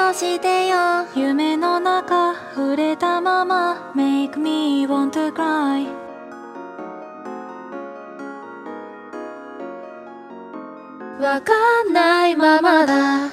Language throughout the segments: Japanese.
をしてよ。 夢の中触れたまま Make me want to cry。 わかんないままだ。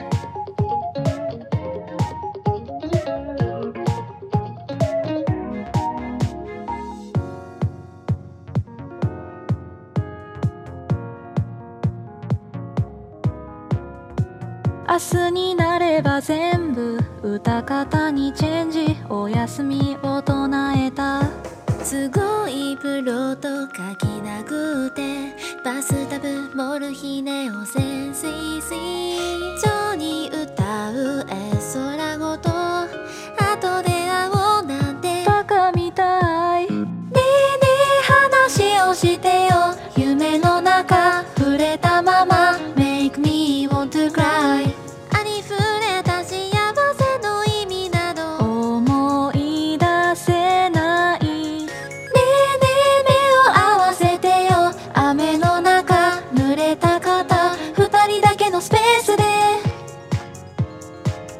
明日になれば全部歌方にチェンジ。お休みを唱えた。 すごいプロット書きなくて、バスタブモルヒネを潜水し、蝶に歌う絵空ごと後で会おうなんてバカみたい。 ねえねえ話をしてよ。夢の中触れたまま Make me want to cry。 ありふれた幸せの意味など思い出せない。 ねえねえ目を合わせてよ。雨の中濡れた肩、二人だけのスペースで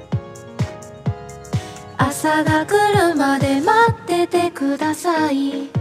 朝が来るまで待っててください。